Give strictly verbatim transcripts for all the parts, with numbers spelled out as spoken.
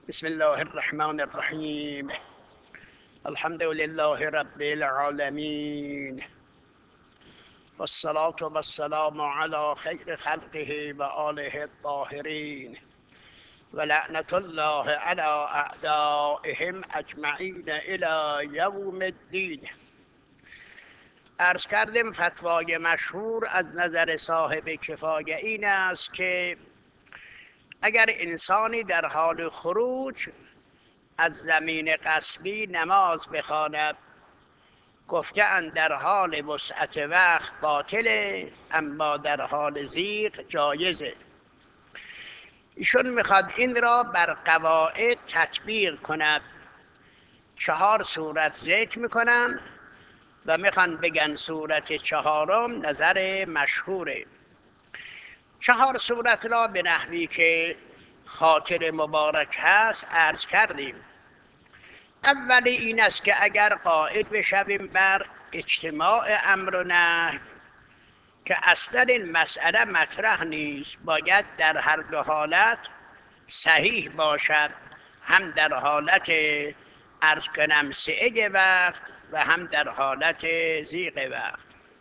بسم الله الرحمن الرحیم. الحمد لله رب العالمین والصلاة والسلام على خیر خلقه و آله الطاهرین و لعنت الله على اعدائهم اجمعین الی یوم الدین. عرض کردیم فتوای مشهور از نظر صاحب کفایه این است که اگر انسانی در حال خروج از زمین غصبی نماز بخواند، گفته‌اند در حال وسعت وقت باطله، اما در حال ضیق جایزه. ایشون میخواد این را بر قواعد تطبیق کند. چهار صورت ذکر میکنن و میخوان بگن صورت چهارم نظر مشهوره. چهار صورت را به نحوی که خاطر مبارک هست عرض کردیم. اولی این است که اگر قائل بشویم بر اجتماع امر و نهی که اصلا این مسئله مطرح نیست، باید در هر دو حالت صحیح باشد، هم در حالت عرض کنم سعه وقت و هم در حالت ضیق وقت.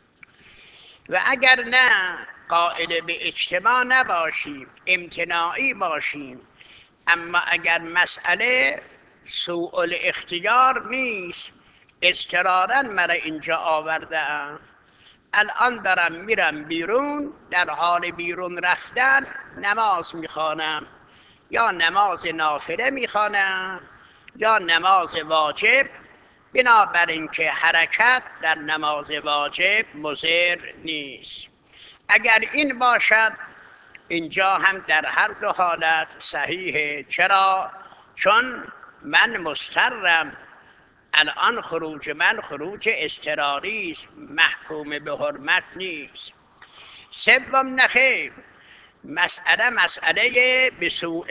و اگر نه قائل به اجتماع نباشیم، امتناعی باشیم، اما اگر مسئله سوء الاختیار نیست، اضطرارا مرا اینجا آورده، الان دارم میرم بیرون، در حال بیرون رفتن نماز میخوانم، یا نماز نافله میخوانم یا نماز واجب، بنابراین که حرکت در نماز واجب مضر نیست. اگر این باشد اینجا هم در هر دو حالت صحیحه. چرا؟ چون من مضطرم، الان خروج من خروج اضطراری است، محکوم به حرمت نیست. سوم نخیر، مسئله مسئله به سوء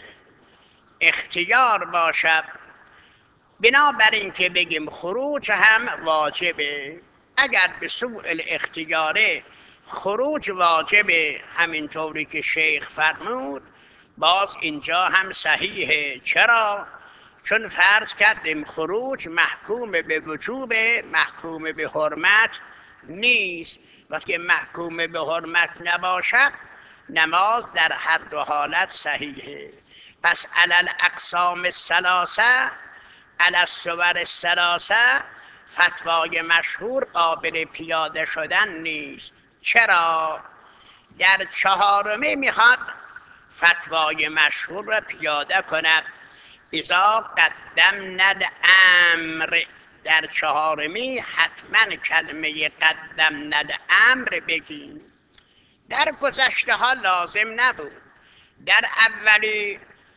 اختیار باشد، بنابراین که بگیم خروج هم واجبه. اگر به سوء الاختیاره خروج واجبه، همینطوری که شیخ فرمود، باز اینجا هم صحیحه. چرا؟ چون فرض کردیم خروج محکوم به وجوب، محکوم به حرمت نیست. وقتی محکوم به حرمت نباشد نماز در هر دو حالت صحیحه. پس علی الاقسام الثلاثه، علی الصور الثلاثه، فتوای مشهور قابل پیاده شدن نیست. چرا؟ در چهارمی میخواد فتوای مشهور را پیاده کند. اذا قدمنا الامر، در چهارمی حتما کلمه قدمنا الامر بگیم. در گذشته ها لازم نبود. در اولی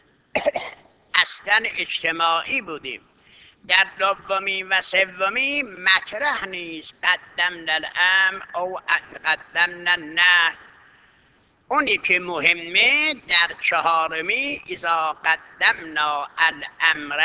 اصلا اجتماعی بودیم، در دومی و سومی مطرح نیست قدمنا الامر او قدمنا النهی. اونی که مهمه در چهارمی اذا قدمنا الامر،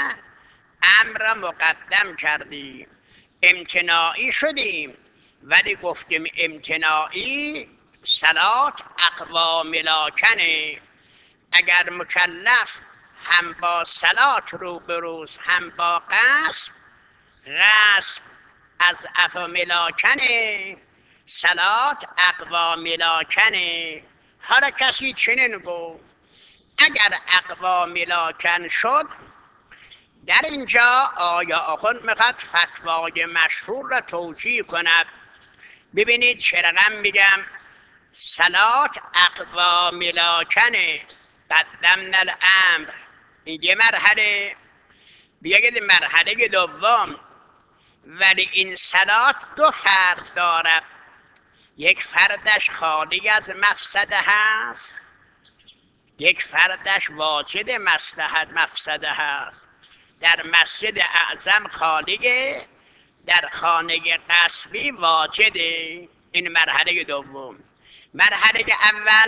امر مقدم کردیم، امتناعی شدیم، ولی گفتیم امتناعی صلات اقوا ملاکنه. اگر مکلف هم با صلات رو بروز هم با قصد، قصد از اف ملاکنه، صلات اقوا ملاکنه. حالا کسی چنین گفت اگر اقوا ملاکن شد، در اینجا آیا آخوند میخواد فتوای مشهور را توجیه کند. ببینید چه رقم میگم، صلات اقوا ملاکنه، قدمنا الامر، این یه مرحله. بیاید مرحله دوم، ولی این صلات دو فرد دارد، یک فردش خالی از مفسده هست، یک فردش واجد مصلحت مفسده هست. در مسجد اعظم خالیه، در خانه غصبی واجده. این مرحله دوم. مرحله اول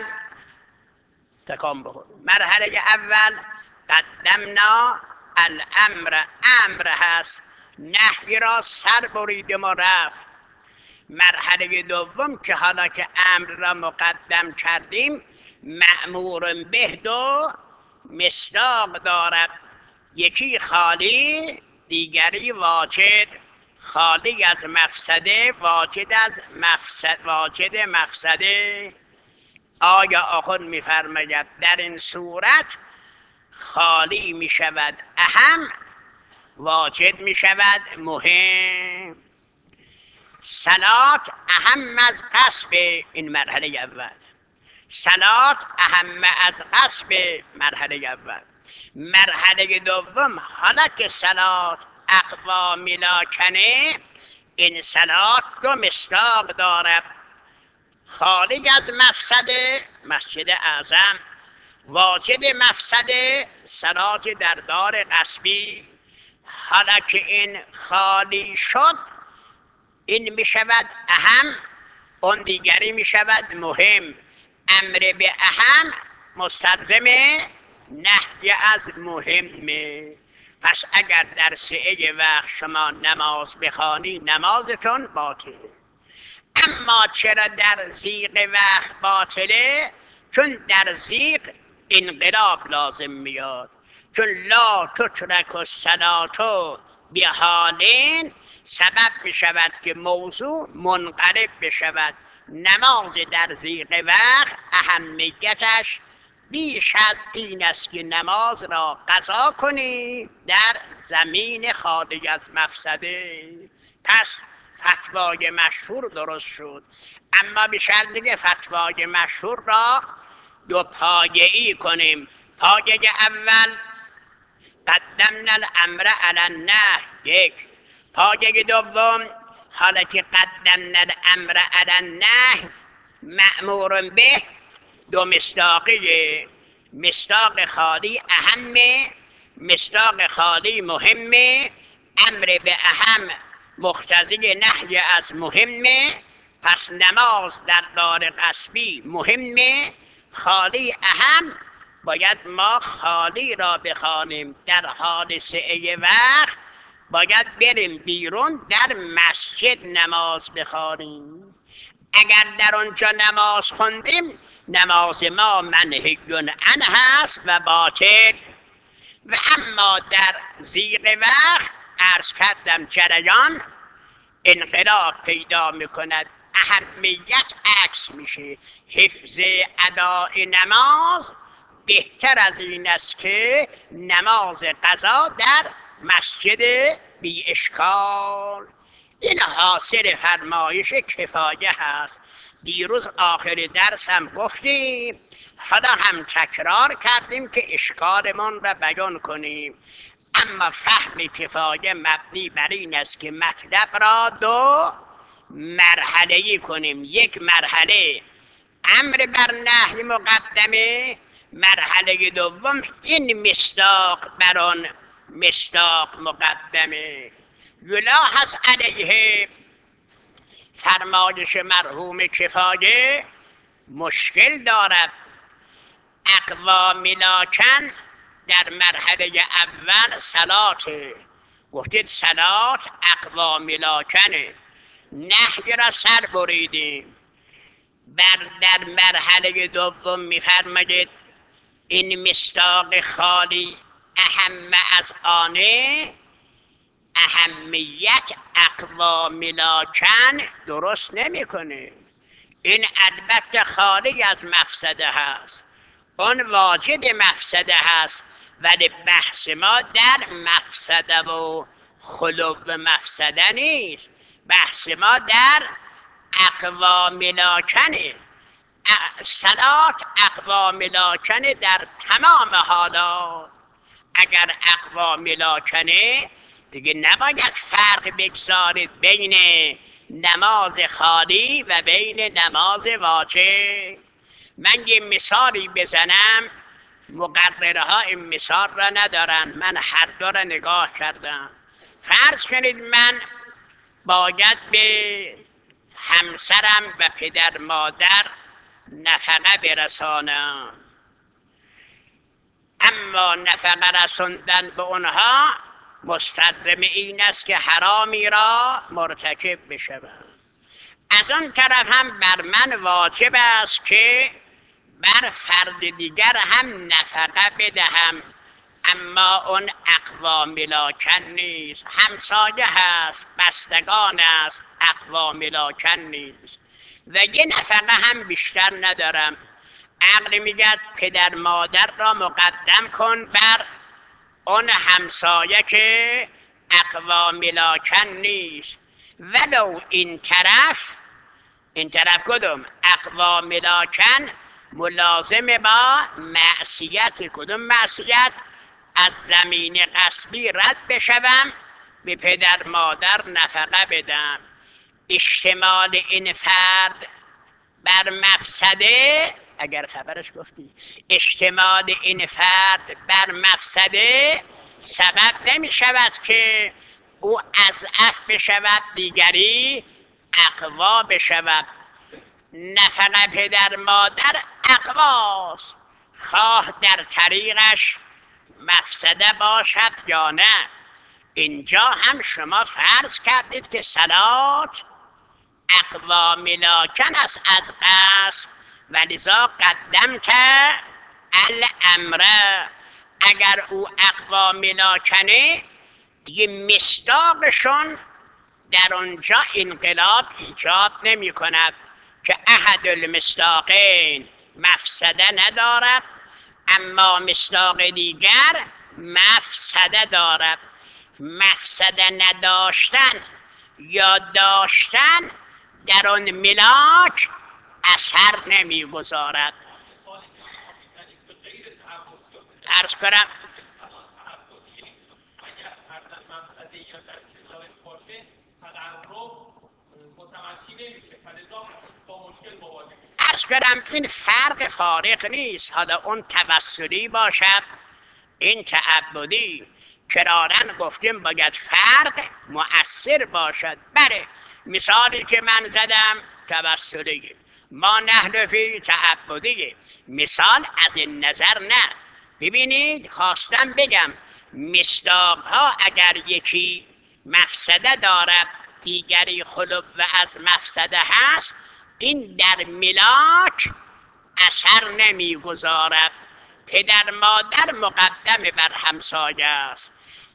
تکان بخور. مرحله اول قدمنا الامر، امر هست، نهی را سر بریدیم و رفت. مرحله دوم که حالا که امر را مقدم کردیم، مأمور به دو مصداق دارد، یکی خالی دیگری واجد. خالی از مفسده، واجد از مفسد واجد مفسده. آیا آخوند می‌فرماید در این صورت خالی می شود اهم، واجد می شود مهم. صلات اهم از قصب این مرحله اول، صلات اهم از قصب مرحله اول. مرحله دوم حالا که صلات اقوا ملاکنه، این صلات دو مصداق دارد، خالی از مفسده مسجد اعظم، واجد مفسده صلات در دار قصبی. حالا که این خالی شد، این می شود اهم، اون دیگری می شود مهم. امر به اهم مستلزم نهی از مهمه. پس اگر در سعه وقت شما نماز بخوانی نمازتون باطل. اما چرا در ضیق وقت باطله؟ چون در ضیق انقلاب لازم میاد، چون لا تترک الصلاة بحالین سبب می شود که موضوع منقلب بشود. نماز در ضیق وقت اهمیتش بیش از این است که نماز را قضا کنی در زمین خالی از مفسده. پس فتوای مشهور درست شد، اما به شرطی که فتوای مشهور را دو پایه‌ای کنیم. پایه اول قدمنا الامر علی النهی، یک. پایه دوم حالا که قدمنا الامر علی النهی مأمور به، دو مصداقیه. مصداق خالی اهمه، مصداق خالی مهمه. امر به اهم مقتضی نهی از مهمه. پس نماز در دار قصبی مهمه، خالی اهم. باید ما خالی را بخوانیم. در حال سعه وقت باید بریم بیرون در مسجد نماز بخوانیم. اگر در آنجا نماز خوندیم نماز ما منهی عنه هست و باطل. و اما در ضیق وقت عرض کردم جریان انقلاب پیدا میکند، اهمیت عکس میشه. حفظ اداء نماز بهتر از این است که نماز قضا در مسجد بی اشکال. این حاصل فرمایش کفایه هست. دیروز آخر درس هم گفتیم، حالا هم تکرار کردیم که اشکالمون را بیان کنیم. اما فهم کفایه مبنی بر این است که مطلب را دو مرحله‌ای کنیم. یک مرحله امر بر نهی مقدمه، مرحله دوم این مصداق بر آن مصداق مقدمه. یلاحظ علیه فرمایش مرحوم کفایه مشکل دارد. اقوا ملاکن در مرحله اول صلاته، گفتید صلات اقوا ملاکنه، نهی را سر بریدیم. بر در مرحله دوم میفرمایید این مصداق خالی اهم از آنه، اهمیت اقوا ملاکن درست نمیکنه. این البته خالی از مفسده هست، اون واجد مفسده هست، ولی بحث ما در مفسده و خلو مفسده نیست. بحث ما در اقوا ملاکنه. صلات اقوا ملاکنه در تمام حالات. اگر اقوا ملاکنه دیگه نباید فرق بگذارید بین نماز خالی و بین نماز واجب. من یه مثالی بزنم، مقرره ها این مثال را ندارن، من هر دو را نگاه کردم. فرض کنید من باید به همسرم و پدر مادر نفقه برسانم، اما نفقه رسوندن به اونها مستلزم این است که حرامی را مرتکب بشوم. از آن طرف هم بر من واجب است که بر فرد دیگر هم نفقه بدهم، اما اون اقوا ملاکن نیست. همسایه هست، بستگان است، اقوا ملاکن نیست. و یه نفقه هم بیشتر ندارم. عقل میگد پدر مادر را مقدم کن بر اون همسایه که اقوا ملاکن نیست. ولو این طرف، این طرف کدوم؟ اقوا ملاکن ملازم با معصیت. کدوم معصیت؟ از زمین غصبی رد بشوم، به پدر مادر نفقه بدم. اشتمال این فرد بر مفسده، اگر خبرش گفتی، اشتمال این فرد بر مفسده سبب نمی شود که او از اف بشود دیگری اقوا بشود. نفقه پدر مادر اقواست، خواه در طریقش مفسده باشد یا نه. اینجا هم شما فرض کردید که صلات اقوا ملاکن است از قصد، ولذا قدم که الامره. اگر او اقوا ملاکنه دیگه مصداقشون در اونجا انقلاب ایجاد نمی کند که احد المصداقین مفسده ندارد، اما مصداق دیگر مفسده دارد. مفسده نداشتن یا داشتن در آن ملاک اثر نمیگذارد. عرض کنم عرض کنم این فرق فارق نیست. حالا اون توسلی باشد، این تعبدی. کرارن گفتیم باید فرق مؤثر باشد. بله، مثالی که من زدم توسلی، ما نحن فی تعبدی. مثال از این نظر نه. ببینید خواستم بگم مصداق ها اگر یکی مفسده دارد دیگری خلق و از مفسده هست، این در ملاک اثر نمیگذارد. پدر مادر مقدم بر همسایه است،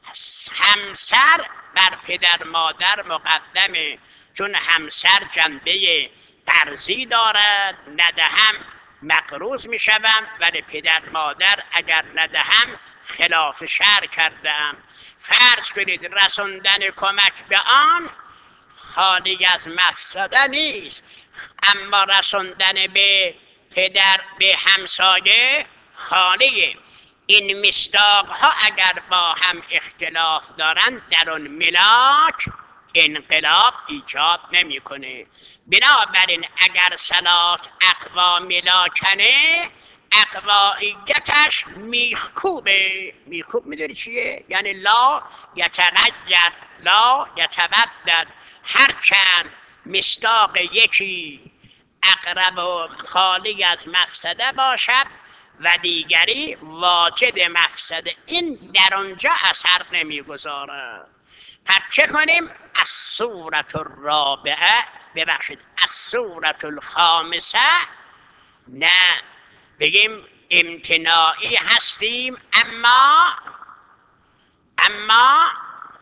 همسر بر پدر مادر مقدمه، چون همسر جنبه قرضی دارد. ندهم مقروض می شوم، ولی پدر مادر اگر ندهم خلاف شرع کردم. فرض کنید رساندن کمک به آن خالی از مفسده نیست، اما رساندن به پدر به همسایه خالیه. این مصداق ها اگر با هم اختلاف دارند در اون ملاک انقلاب ایجاد نمیکنه. بنابراین اگر صلات اقوا ملاکنه، اقواییتش میخکوبه. میخکوب میدونی چیه؟ یعنی لا یتغیر لا یتبدل. هرچند مصداق یکی اقرب و خالی از مفسده باشد و دیگری واجد مفسده، این در آنجا اثر نمیگذاره. پس چه کنیم؟ الصورة الرابعه، ببخشید الصورة الخامسه، نه بگیم امتناعی هستیم، اما اما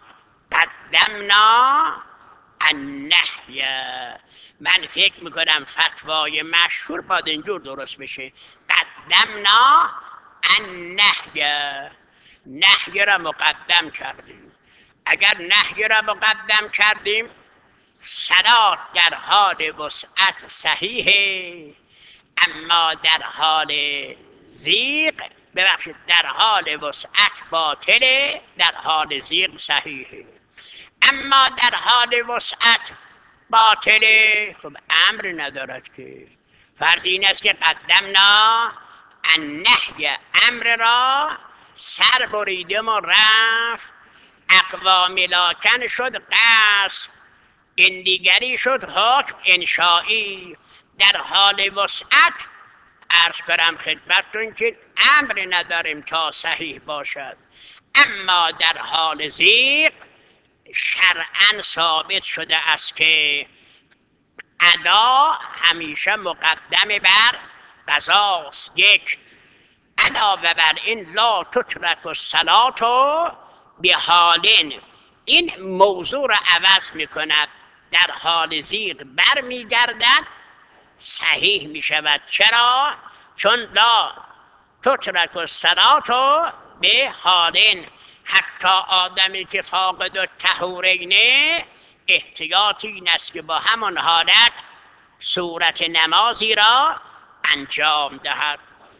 قدمنا النهی. من فکر میکنم فتوای مشهور باید اینجور درست بشه، قدمنا النهی. نهی را مقدم کردیم. اگر نهی را مقدم کردیم، صلات در حال وسعت صحیحه، اما در حال ضیق، ببخشید در حال وسعت باطله، در حال ضیق صحیحه. اما در حال وسعت باطله، خب امر ندارد که. فرض این است که قدمنا النهی، امر را سر بریدم و رفت، اقوا ملاکن شد قصد، این دیگری شد حکم انشایی. در حال وسعت عرض کنم خدمتتون که امر نداریم تا صحیح باشد، اما در حال ضیق شرعاً ثابت شده است که ادا همیشه مقدم بر قضاست یک. علاوه بر این لا تترک الصلاة به حالین، این موضوع را عوض میکند، در حال زیغ بر میگردد، صحیح میشود. چرا؟ چون لا تترک الصلاة به حالین، حتی آدمی که فاقد الطهورینه احتیاطی این است که با همان حالت صورت نمازی را انجام دهد.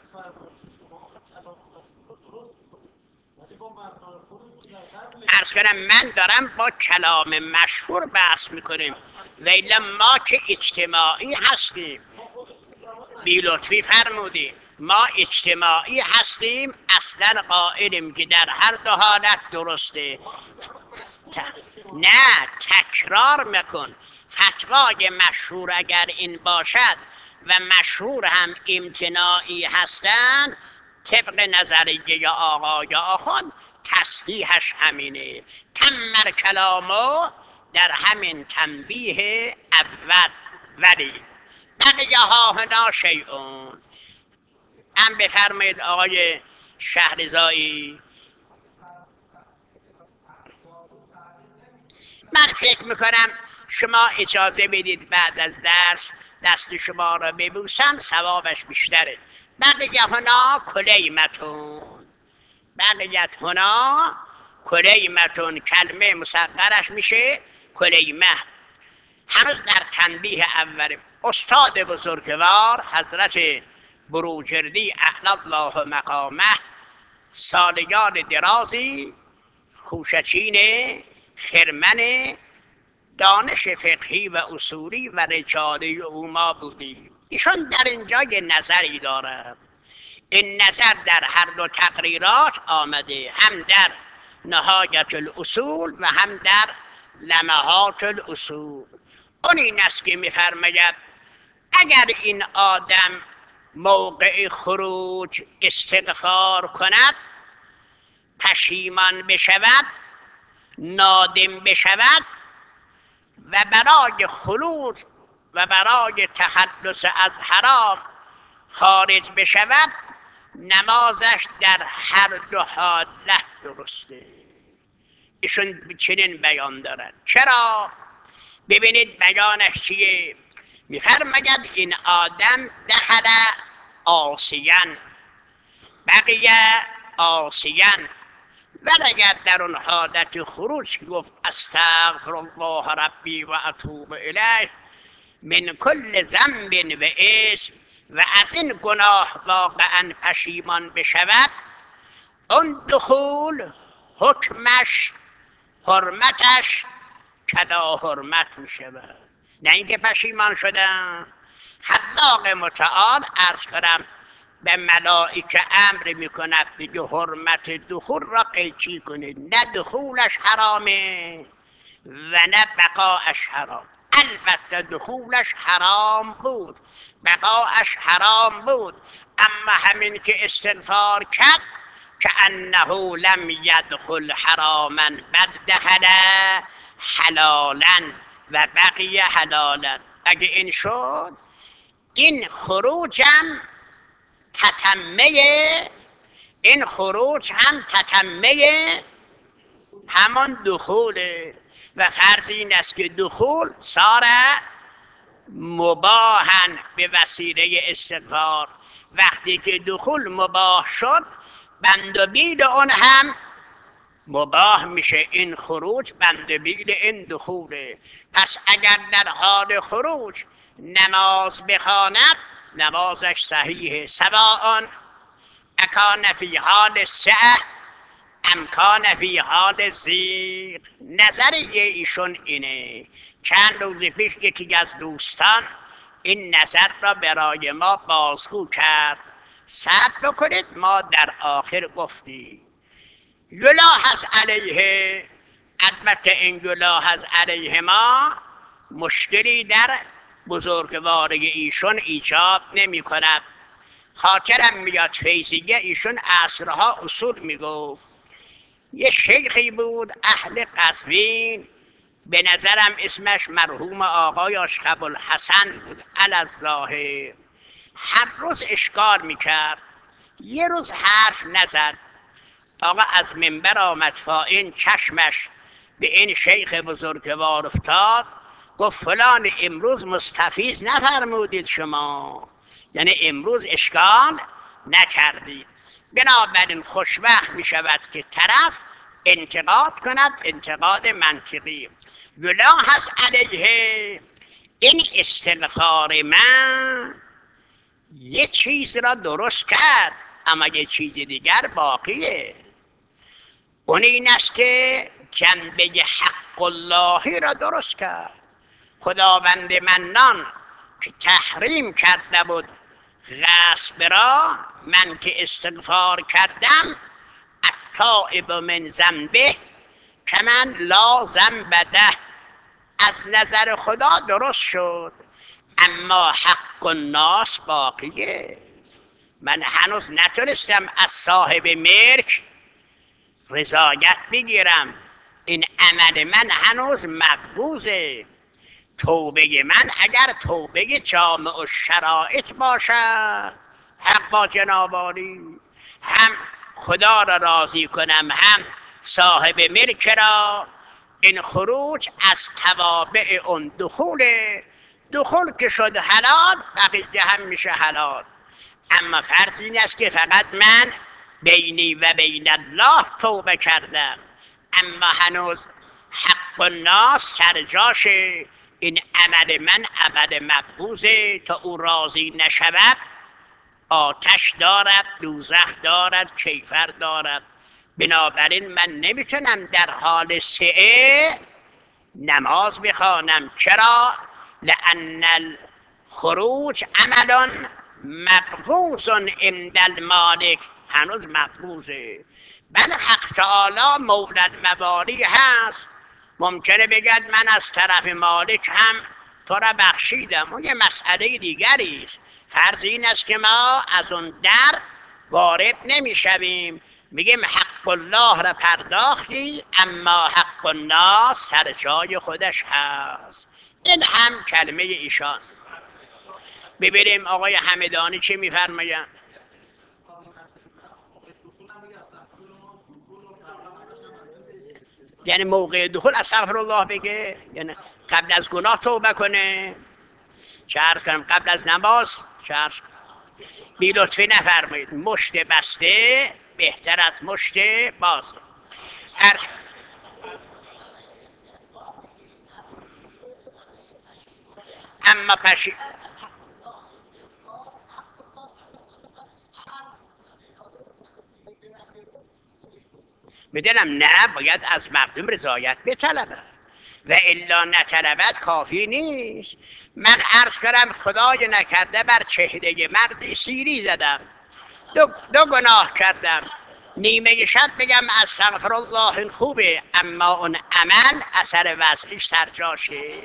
عرض کنم من دارم با کلام مشهور بحث میکنیم، ولی ما که اجتماعی هستیم، بی لطفی فرمودی، ما اجتماعی هستیم، اصلا قائلیم که در هر دو حالت درسته. نه تکرار میکن، فتوای مشهور اگر این باشد و مشهور هم امتناعی هستند، طبق نظریه آقای آخوند تصحیحش همینه. تمر کلامو در همین تنبیه اول. ولی بقیه ها هنا شیعون. هم بفرمایید آقای شهرزایی. من فکر میکنم شما اجازه بدید بعد از درس دست شما را ببوسم، ثوابش بیشتره. بقیه هنا کلیمتون، بقیت هنا کلیمتون، کلمه مصغرش میشه کلیمه. هنوز در تنبیه اول استاد بزرگوار حضرت بروجردی اعلی الله مقامه، سالیان درازی خوشچین خرمن دانش فقهی و اصولی و رجالی او ما بودی. ایشون در اینجا یه نظری داره. این نظر در هر دو تقریرات آمده، هم در نهایت الاصول و هم در لمحات الاصول. اون این است که میفرماید اگر این آدم موقع خروج استغفار کند، پشیمان بشود، نادم بشود و برای خروج و برای تخلص از حرام خارج بشود، نمازش در هر دو حالت درسته. ایشون چنین بیان دارد. چرا؟ ببینید بیانش چیه. میفرماید این آدم دخل عاصیاً بقیه عاصیاً، ولی اگر در اون حالت خروج گفت استغفر الله ربی و اتوب الیه من کل ذنب و اسم، و از این گناه واقعا پشیمان بشود، اون دخول حکمش حرمتش کلا حرمت می شود، نه اینکه پشیمان شدن. خلاق متعال عرض کنم به ملائکه امر می کند دیگه حرمت دخول را قیچی کنید، نه دخولش حرامه و نه بقاش حرام. البته دخولش حرام بود، بقاش حرام بود، اما همین که استغفار کرد که انه لم یدخل حراما بل دخل حلالا و بقیه حلالا. اگه این شد، این خروجم تتمه، این خروج هم تتمه همان دخوله. و فرض این است که دخول صار مباهن به وسیله استغفار. وقتی که دخول مباح شد، بند و بید اون هم مباح میشه. این خروج بند و بید این دخوله. پس اگر در حال خروج نماز بخواند، نمازش صحیحه، سواء اکان فی حال سعه ام کان فی حال ضیق. نظریه ایشون اینه. چند روز پیش یکی از دوستان این نظر را برای ما بازگو کرد. صبر بکنید، ما در آخر گفتیم یلاحظ علیه. البته این یلاحظ علیه ما مشکلی در بزرگواری ایشون ایجاد نمی کند. خاطرم میاد فیضیه ایشون عصرها اصول میگفت. یه شیخی بود اهل قزوین، به نظرم اسمش مرحوم آقای اشرف الحسن بود علی الظاهر. هر روز اشکال میکرد، یه روز حرف نزد. آقا از منبر آمد فائن، چشمش به این شیخ بزرگوار افتاد، گفت فلان امروز مستفیض نفرمودید شما، یعنی امروز اشکال نکردید. بنابراین خوشوقت می شود که طرف انتقاد کند انتقاد منطقی. گناه هست علیه این استغفار من یه چیز را درست کرد، اما یه چیز دیگر باقیه. اون این است که جنبه حق اللهی را درست کرد. خداوند منان که تحریم کرده بود غصب را، من که استغفار کردم التائب من ذنبه کمن لا ذنب له، از نظر خدا درست شد، اما حق الناس باقیه. من هنوز نتونستم از صاحب ملک رضایت بگیرم، این عمل من هنوز مقبوضه. توبه من اگر توبه جامع و شرایط باشد، حق با جنابالی هم خدا را راضی کنم هم صاحب ملک را، این خروج از توابع اون دخول دخول که شد حلال، بقیه هم میشه حلال. اما فرض این است که فقط من بینی و بین الله توبه کردم، اما هنوز حق الناس سرجاشه. این عمل من عمل مقبوضه، تا او راضی نشود آتش دارد، دوزخ دارد، کیفر دارد. بنابراین من نمیتونم در حال سعه نماز بخوانم. چرا؟ لأن الخروج عمل مقبوض عند المالک، هنوز مقبوضه. بل حق تعالی مولا الموالی هست، ممکنه بگد من از طرف مالک هم تو را بخشیدم، اون یه مسئله دیگری است. فرض این است که ما از اون در وارد نمیشویم، میگیم حق الله را پرداختی، اما حق الناس سر جای خودش هست. این هم کلمه ایشان. ببینیم آقای همدانی چی میفرمایند. یعنی موقع دخول استغفر الله بگه، یعنی قبل از گناه توبه کنه. شعر کنم قبل از نماز شعر بی لطفی نفرمایید. مشت بسته بهتر از مشت باز. هر اما پشی میدونم نه، باید از مردم رضایت بطلبد و الا نطلبت کافی نیست. من عرض کردم خدای نکرده بر چهره مردی سیری زدم، دو, دو گناه کردم، نیمه شب بگم استغفر الله این خوبه، اما اون عمل اثر وضعیش سرجاشه.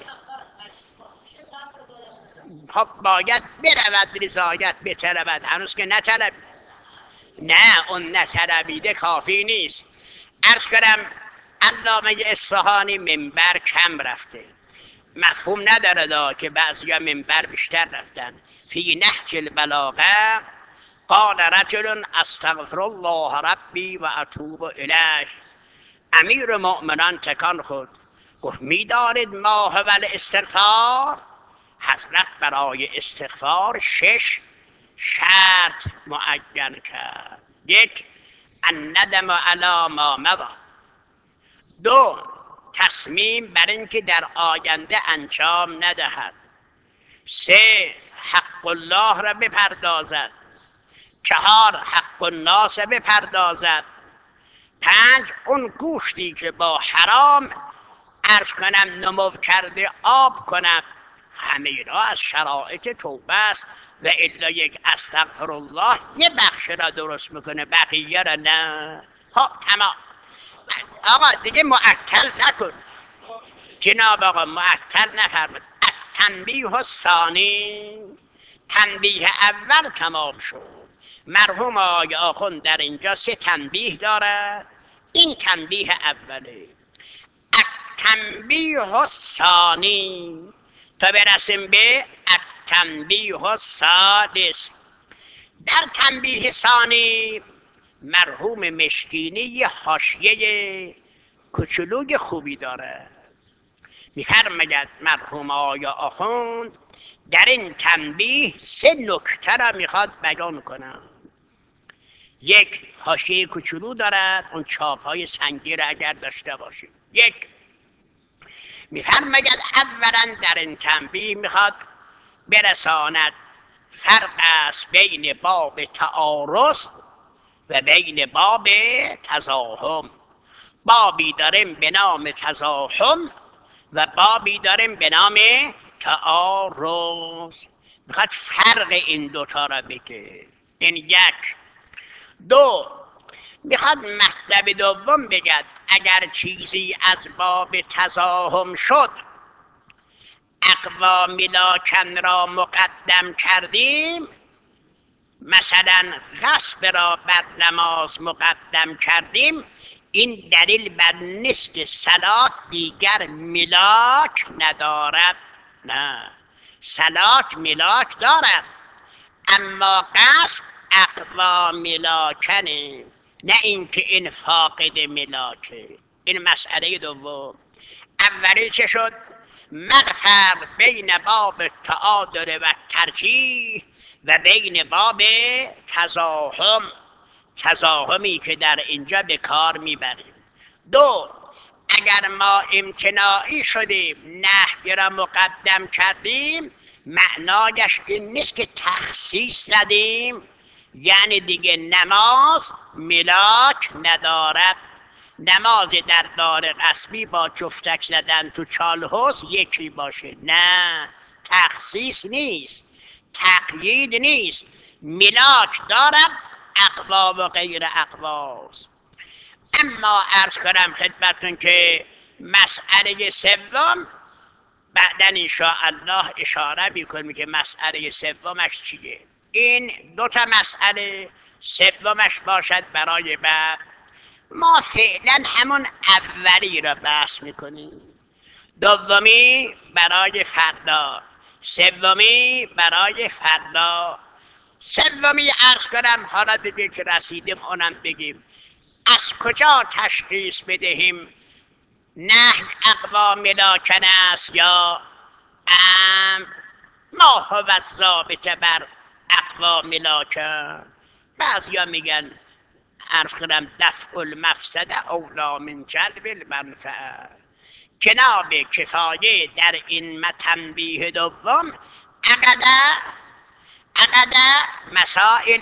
خب باید برود رضایت بطلبد، هنوز که نطلب. نه اون نطلبیده کافی نیست. عرض کردم علامه اصفهانی منبر کم رفته، مفهوم نداره دا که بعضی ها منبر بیشتر رفتن. فی نهج البلاغه قال رجل استغفر الله ربی و اتوب الیه. امیر مؤمنان تکان خود گفت میدارید ما هو الاستغفار؟ حضرت برای استغفار شش شرط معین کرد. یک، الندم علی ما مضی. دو، تصمیم بر اینکه در آینده انجام ندهد. سه، حق الله را بپردازد. چهار، حق الناس بپردازد. پنج، اون گوشتی که با حرام عرض کنم نمو کرده آب کنم. همه را از شرایط توبه است و الا یک استغفر الله یه بخش را درست میکنه، بقیه را نه. خب تمام. آقا دیگه معطل نکن جناب آقا، معطل نفرمید. تنبیه الثانی، تنبیه اول تمام شد. مرحوم آقای آخوند در اینجا سه تنبیه دارد، این تنبیه اوله. تنبیه الثانی تا برسیم به التنبیه السادس. در تنبیه ثانی مرحوم مشکینی یه حاشیه کوچولوی خوبی داره. میفرماید مرحوم آقای آخوند در این تنبیه سه نکته را میخواد بیان کنم. یک، حاشیه کوچولو دارد، اون چاپ های سنگی را اگر داشته باشید. یک، میفرماید اولا در این تنبیه میخواد برساند فرق است بین باب تعارض و بین باب تزاحم. بابی داریم به نام تزاحم و بابی داریم به نام تعارض. میخواد فرق این دوتا را بگه. این یک. دو، میخواد مطلب دوم بگد اگر چیزی از باب تزاحم شد اقوام لاکن را مقدم کردیم، مثلا غصب را بر نماز مقدم کردیم، این دلیل بر نیست که صلات دیگر ملاک ندارد. نه، صلات ملاک دارد، اما غصب اقوا ملاکنه، نه اینکه این فاقد ملاکه. این مسئله دوم. اولی چه شد؟ مغفر بین باب تعادل و ترجیح و بین باب تزاحم، تزاحمی که در اینجا به کار میبریم. دو، اگر ما امتناعی شدیم نهی را مقدم کردیم، معنایش این نیست که تخصیص زدیم، یعنی دیگه نماز ملاک ندارد. نماز در دار غصبی با جفتک زدن تو چالحوز یکی باشه. نه، تخصیص نیست، تقیید نیست، ملاک دارد، اقوا و غیر اقواست. اما عرض کنم خدمتون که مسئله سوم بعدن انشاءالله اشاره میکنیم که مسئله سومش چیه. این دو تا مسئله سومش باشد برای بعد. ما فعلا همون اولی را بحث میکنیم، دومی برای فردا، سومی برای فردا. سومی عرض کنم حالا دیگه که رسیدیم اونم بگیم. از کجا تشخیص بدهیم نهی اقوا ملاکن است یا ام ما هو الضابط بر اقوا ملاکن؟ بعضیا میگن عرض کنم دفع المفسده اولی من جلب المنفعه. جناب کفایه در این تنبیه دوم عقده عقده مسائل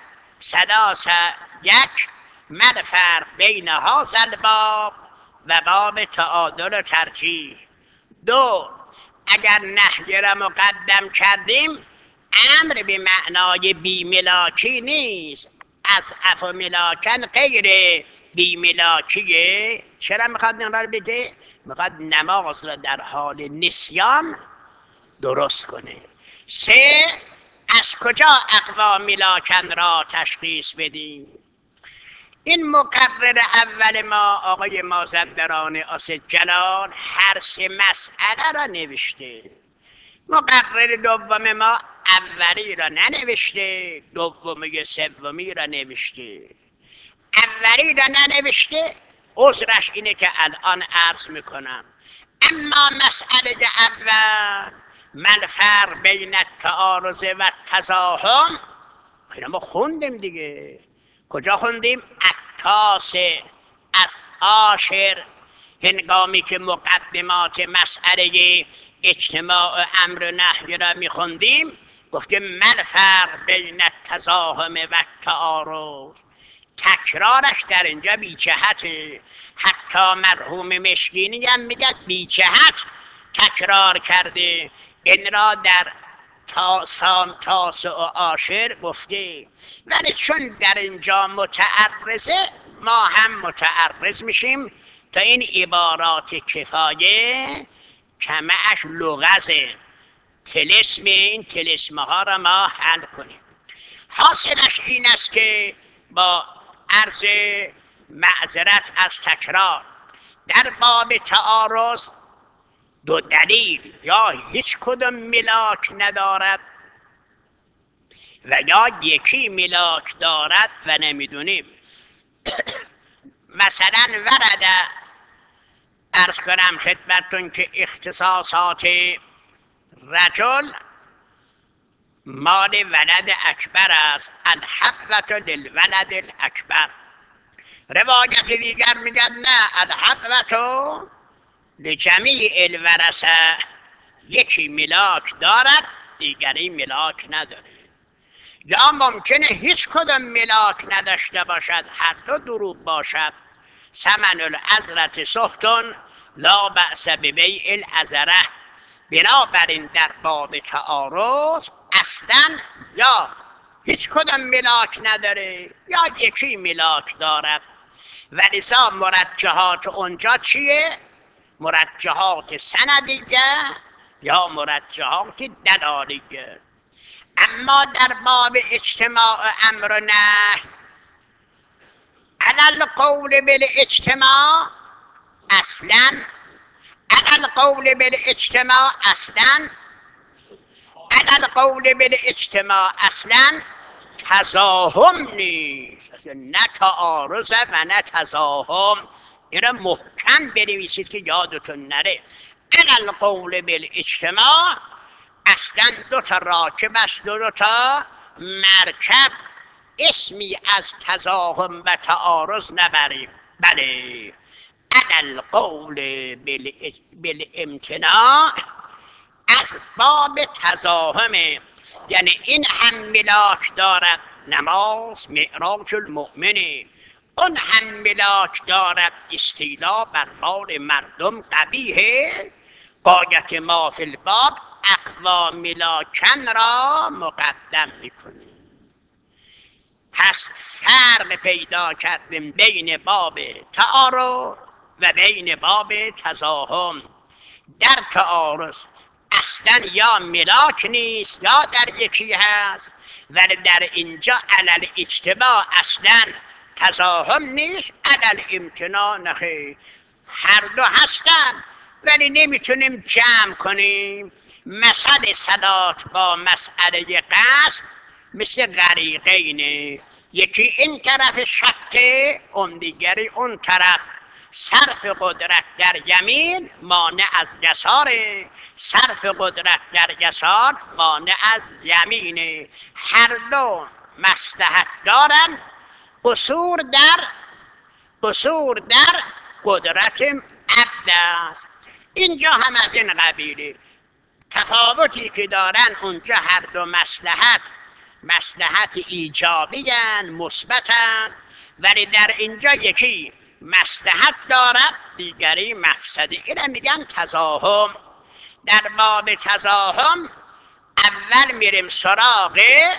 ثلاثه. یک، ما الفرق بین هذا الباب و باب تعادل و ترجیح. دو، اگر نهی را مقدم کردیم امر به معنای بی ملاکی نیست، از اف ملاکن غیر بی ملاکیه. چرا میخواد این را بگه؟ میخواد نماز را در حال نسیان درست کنه. سه، از کجا اقوا ملاکن را تشخیص بدیم؟ این مقرر اول ما آقای مازندران اسدجلال هر سه مسئله را نوشته. مقرر دوم ما اولی را ننوشته، دومی سومی را نوشته. اولی را ننوشته عذرش اینه که الان عرض میکنم. اما مسئله اول ما الفرق بین التعارض و تزاحم، اینا ما خوندیم دیگه. کجا خوندیم؟ عطاس از عاشر هنگامی که مقدمات مسئله اجتماع امر و نهی را میخوندیم گفتیم ما الفرق بین التزاحم و التعارض. تکرارش در اینجا بی جهته. حتی مرحوم مشکینی هم میگه بی جهت تکرار کرده. این را در تاسان تاس و عاشر گفته، ولی چون در اینجا متعرضه ما هم متعرض میشیم تا این عبارات کفایه کمعش لغزه، تلسم این تلسمه ها را ما حل کنیم. حاصلش این است که با عرض معذرت از تکرار در باب تعارض دو دلیل، یا هیچ کدوم ملاک ندارد و یا یکی ملاک دارد و نمیدونیم. مثلا ورد، عرض کنم خدمتتون که اختصاصات رجل مال ولد اکبر است، الحبوة للولد الاکبر. روایت دیگر میگن نه، الحبوة لجمیع الورثه، یکی ملاک دارد دیگری ملاک نداره. یا ممکنه هیچ کدام ملاک نداشته باشد، هر دو دروغ باشد. ثمن العذرة سخط لا بأس ببیع العذرة. بنابراین در باب تعارض اصلا یا هیچ کدام ملاک نداره یا یکی ملاک دارد. ولذا مرجحات اونجا چیه؟ مرجحات سندیه یا مرجحات دلالیه. اما در باب اجتماع امر و نهی، علی القول بالاجتماع اصلا علی القول بالاجتماع اصلا علی القول بالاجتماع اصلا تزاحم نیست، نه تعارض و نه تزاحم. این را محکم بنویسید که یادتون نره. علی القول بالاجتماع اصلا دو تا راکب است، دو, دو تا مرکب، اسمی از تزاحم و تعارض نبریم. بله، علی القول بالامتناع از باب تزاحمه، یعنی این هم ملاک دارد، نماز معراج المؤمنه، اون هم ملاک دارد، استیلا بر مال مردم قبیحه. غایت ما فی الباب اقوا ملاکن را مقدم میکنیم. پس فرق پیدا کردیم بین باب تعارض و بین باب تزاحم. در تعارض اصلا یا ملاک نیست یا در یکی هست، ولی در اینجا علل اجتماع اصلا تزاحم نیست، علل امتناع نخیر، هر دو هستن ولی نمیتونیم جمع کنیم. مسئله صلات با مسئله قصد مثل غریقینه، یکی این طرف شکه اون دیگری اون طرف. صرف قدرت در یمین مانع از یساره، صرف قدرت در یسار مانع از یمینه. هر دو مصلحت دارن، قصور در قصور در قدرت عبد است. اینجا هم از این قبیله. تفاوتی که دارن اونجا هر دو مصلحت مصلحت ایجابی‌اند، مثبت‌اند، ولی در اینجا یکی مصلحت دارد دیگری مفسده. اینو میگن تزاحم. در باب تزاحم اول میریم سراغ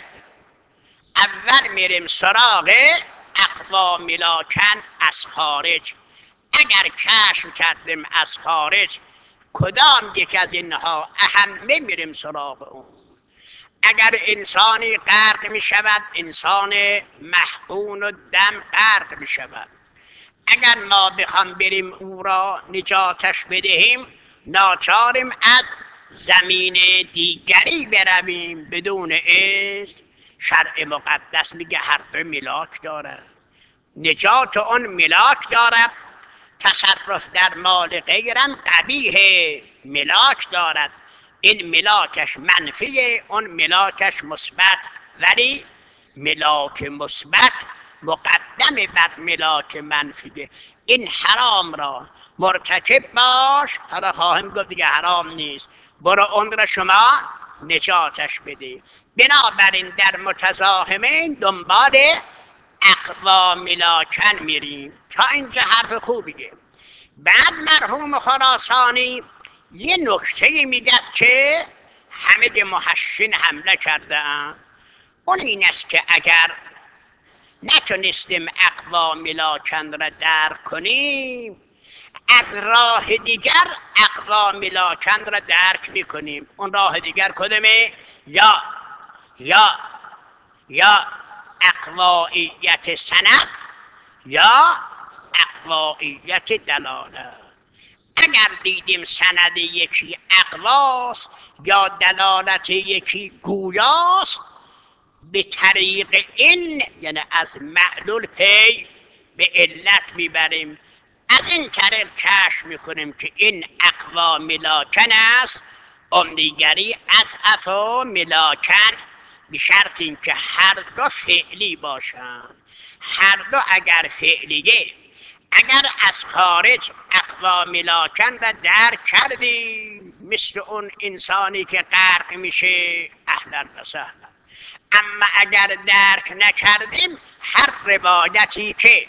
اول میریم سراغ اقوا ملاکن از خارج. اگر کشف کردیم از خارج کدام یک از اینها اهمه میریم سراغ اون. اگر انسانی غرق می شود، انسان محقون و دم غرق می شود، اگر ما بخوام بریم او را نجاتش بدهیم ناچاریم از زمین دیگری برویم بدون اذن. شرع مقدس میگه هر دو ملاک دارد، نجات اون ملاک دارد، تصرف در مال غیرم قبیه ملاک دارد. این ملاکش منفیه، اون ملاکش مثبت، ولی ملاک مثبت مقدم بر ملاک منفیه. این حرام را مرتکب باش، حالا خواهم گفت دیگه حرام نیست، برو اون را شما نجاتش بده. بنابراین در متزاحمین دنبال اقوا ملاکن میریم. تا اینجا حرف خوبیه. بعد مرحوم خراسانی یه نکته میگد که همه محشین حمله کرده اند. اون این است که اگر نتونستیم اقوا ملاکن را درک کنیم، از راه دیگر اقوا ملاکن را درک میکنیم. اون راه دیگر کدومه؟ یا یا یا اقوائیت سند یا اقوائیت دلاله. اگر دیدیم سند یکی اقواست یا دلالت یکی گویاست، به طریق این یعنی از معلول پی به علت میبریم. از این طریق کشف میکنیم که این اقوا ملاکن است، اون دیگری از افا ملاکن، به شرط اینکه هر دو فعلی باشند. هر دو اگر فعلیه، اگر از خارج اقوا ملاکن و درک کردیم مثل اون انسانی که غرق میشه، اهلا و سهلا. اما اگر درک نکردیم، هر روایتی که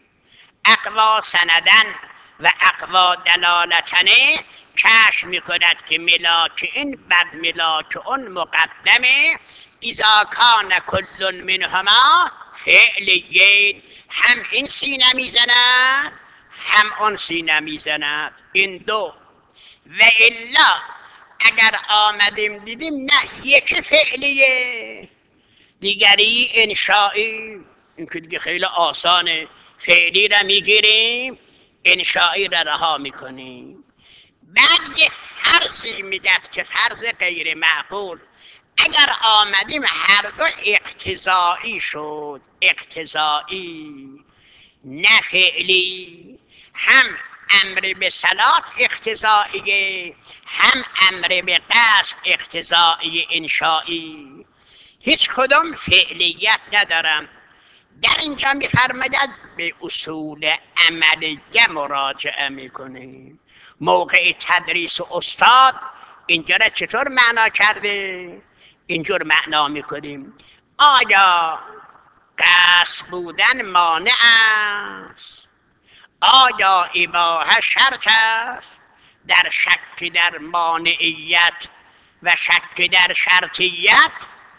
اقوا سندن و اقوا دلالتنه کشف میکند که ملاک این بر ملاک اون مقدمه. اذا کان کل منهما فعلیین، هم این سینه میزند هم اون سینه میزند، این دو. و الا اگر آمدیم دیدیم نه یکی فعلیه دیگری انشایی، این که دیگه خیلی آسانه، فعلی را میگیریم انشایی را رها میکنیم. بعد یه فرضی میدد که فرض غیر معقول، اگر آمدیم هر دو اقتضایی شد، اقتضایی نه فعلی، هم امر به صلات اقتضاییه هم امر به قصد اقتضایی انشایی، هیچ کدام فعلیت ندارم. در اینجا میفرماید به اصول عملیه مراجعه میکنیم. موقع تدریس استاد اینجا را چطور معنا کرده؟ اینجور معنا میکنیم آیا قصد بودن مانع است؟ آیا اباحه شرط است؟ در شک در مانعیت و شک در شرطیت،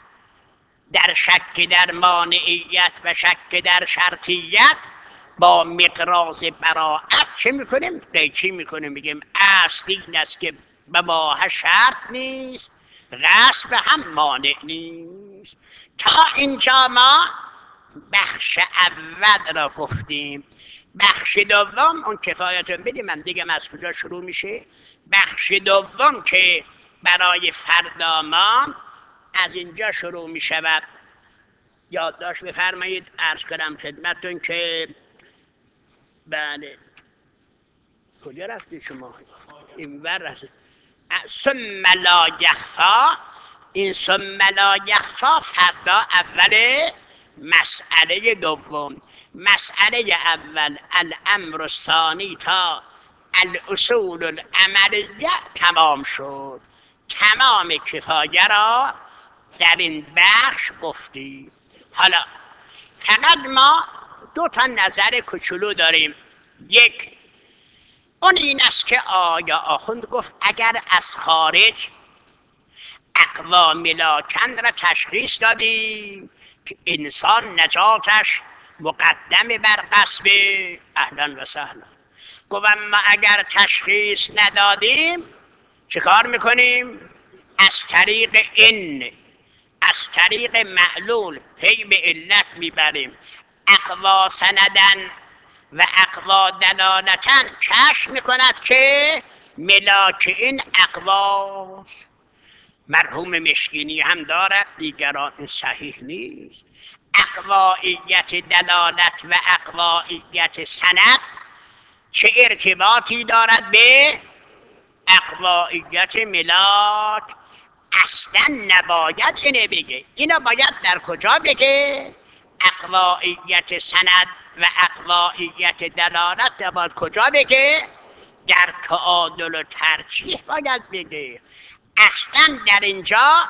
در شک در مانعیت و شک در شرطیت با مقراض براعت چه میکنیم؟ قیچی میکنیم، میگیم اصل این است که اباحه شرط نیست، غصب هم مانع نیست. تا اینجا ما بخش اول را گفتیم. بخش دوم اون کفایتون بدیم، من دیگه از کجا شروع میشه. بخش دوم که برای فردا ما از اینجا شروع میشود، یادداشت بفرمایید عرض کنم خدمتتون که بله کجا رفتی شما؟ این ور رفتی. ثم لا یخفا، این ثم لا یخفا فردا اول مسئله دوم. مسئله اول الامر الثانی تا الاصول العملیه تمام شد. تمام کفایه را در این بخش گفتیم. حالا فقط ما دو تا نظر کوچولو داریم. یک اون این است که آیا آخوند گفت اگر از خارج اقوا ملاکن را تشخیص دادیم که انسان نجاتش مقدم بر قصب، اهلا و سهلا. گفت اما اگر تشخیص ندادیم چه کار میکنیم؟ از طریق این، از طریق معلول پی به علت میبریم. اقوا سندن و اقوا دلالتن کشف میکند که ملاک این اقواست. مرحوم مشکینی هم دارد، دیگران این صحیح نیست. اقواییت دلالت و اقواییت سند چه ارتباطی دارد به اقواییت ملاک؟ اصلا نباید اینه بگه. اینو باید در کجا بگه؟ اقواییت سند و اقواییت دلالت باید کجا بگه؟ در تعادل و ترجیح باید بگه. اصلا در اینجا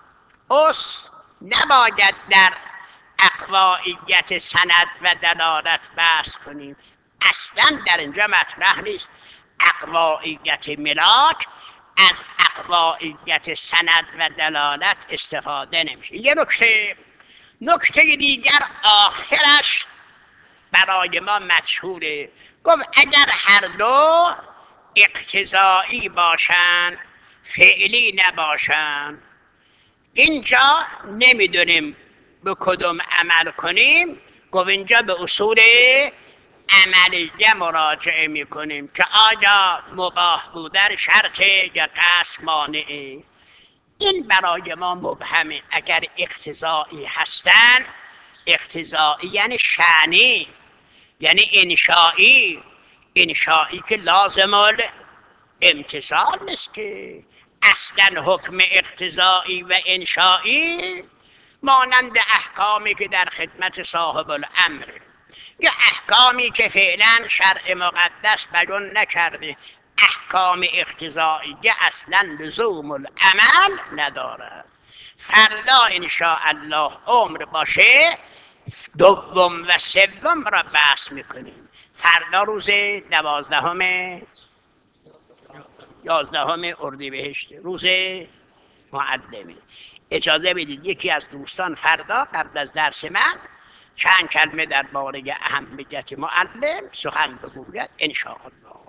اس نباید در اقواییت سند و دلالت بحث کنیم. اصلا در اینجا مطرح نیست. اقواییت ملاک از اقواییت سند و دلالت استفاده نمیشه. یه نکته نکته دیگر آخرش برای ما مجهوله. گفت اگر هر دو اقتضایی باشن فعلی نباشن، اینجا نمیدونیم به کدوم عمل کنیم. گفت اینجا به اصول عملیه مراجعه میکنیم که آیا مباح بودن شرطه یا قصد مانعه. این برای ما مبهمه. اگر اقتضایی هستن، اقتضایی یعنی شأنی، یعنی انشایی. انشایی که لازم الامتثال نیست که. اصلا حکم اقتضایی و انشایی مانند احکامی که در خدمت صاحب الامر، یا احکامی که فعلا شرع مقدس بیان نکرده، احکام اقتضایی اصلا لزوم العمل ندارد. فردا انشاءالله عمر باشه دوم و سوم را بحث میکنیم. فردا روز دوازدهم یازدهم اردیبهشت، روز معلمه. اجازه بدید یکی از دوستان فردا قبل از درس من چند کلمه درباره اهمیت معلم سخن بگوید انشاءالله.